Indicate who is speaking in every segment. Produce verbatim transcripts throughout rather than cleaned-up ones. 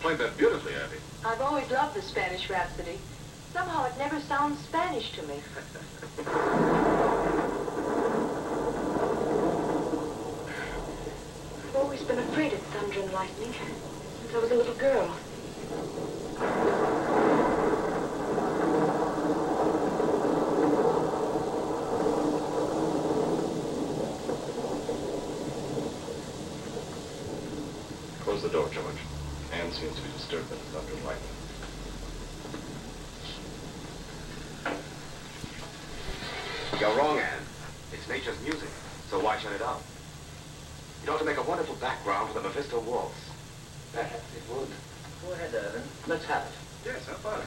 Speaker 1: played that beautifully, Abby.
Speaker 2: I've always loved the Spanish Rhapsody. Somehow it never sounds Spanish to me. I've always been afraid of thunder and lightning since I was a little girl.
Speaker 1: Close the door, George. Anne seems to be disturbed by the thunder and lightning.
Speaker 3: You're wrong, Anne. It's nature's music, so why shut it out? It ought to make a wonderful background for the Mephisto waltz.
Speaker 4: Perhaps it would. Go ahead, Irvin. Let's have it.
Speaker 1: Yes, how fun.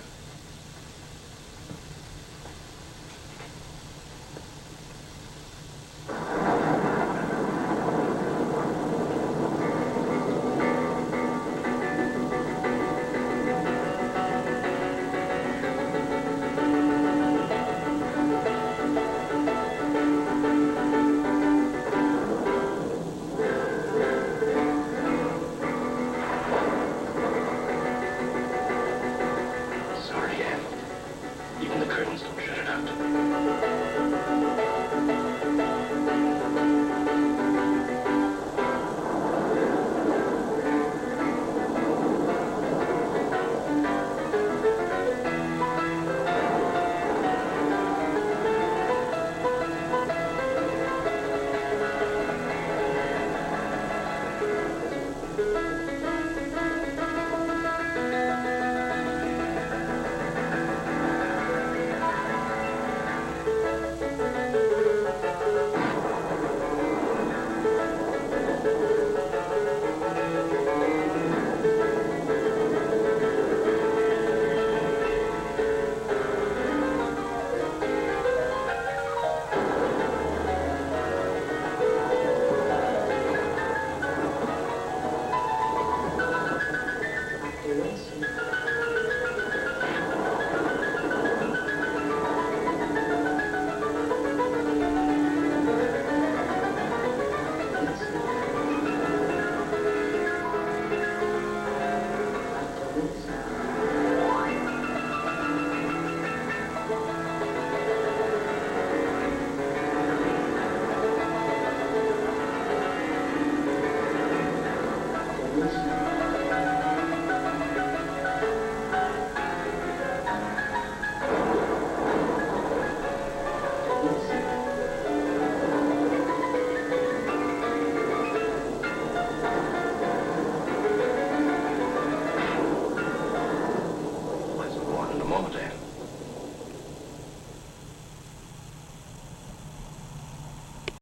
Speaker 1: In a moment, Anne.